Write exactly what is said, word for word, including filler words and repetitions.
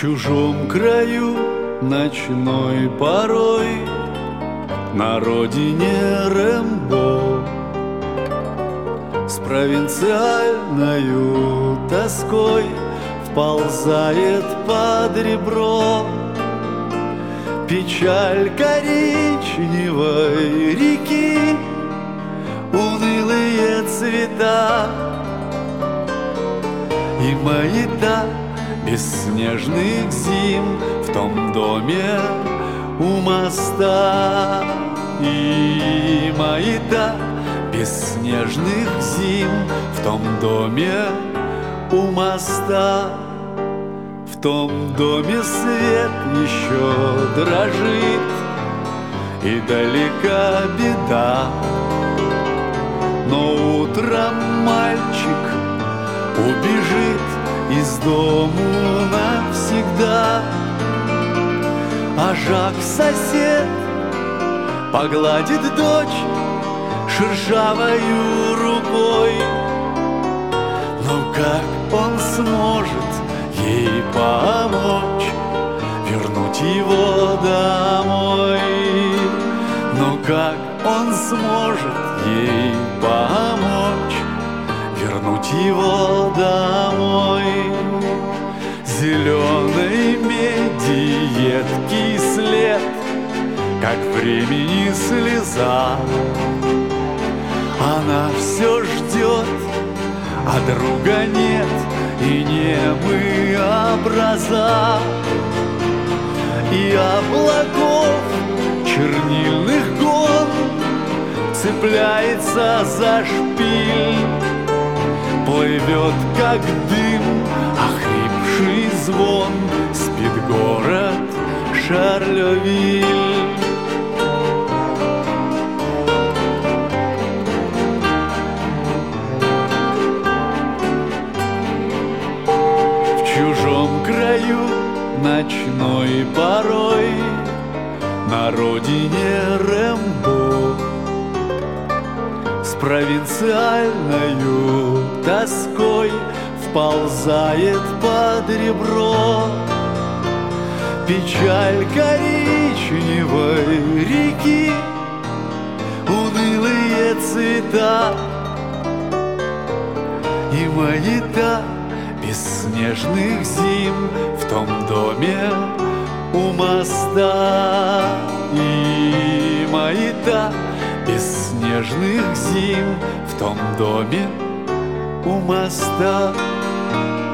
чужом краю ночной порой, на родине Рэмбо, с провинциальною тоской вползает под ребро печаль коричневой реки, унылые цвета и маята бесснежных зим в том доме у моста. И маята бесснежных зим в том доме у моста. В том доме свет еще дрожит, и далека беда, но утром мальчик убежит из дому навсегда. А Жак-сосед погладит дочь шершавою рукой. Но как он сможет ей помочь вернуть его домой? Но как он сможет ей помочь вернуть его домой? Зеленой меди едкий след, как времени слеза. Она все ждет, а друга нет, и немы образа. И облаков чернильных гон цепляется за шпиль, плывет, как дым, охрипший звон, спит город Шарлевиль. В чужом краю ночной порой, на родине Рэмбо, с провинциальною тоской вползает под ребро печаль коричневой реки, унылые цвета и маята бесснежных зим в том доме у моста. И маята бесснежных зим в том доме у моста.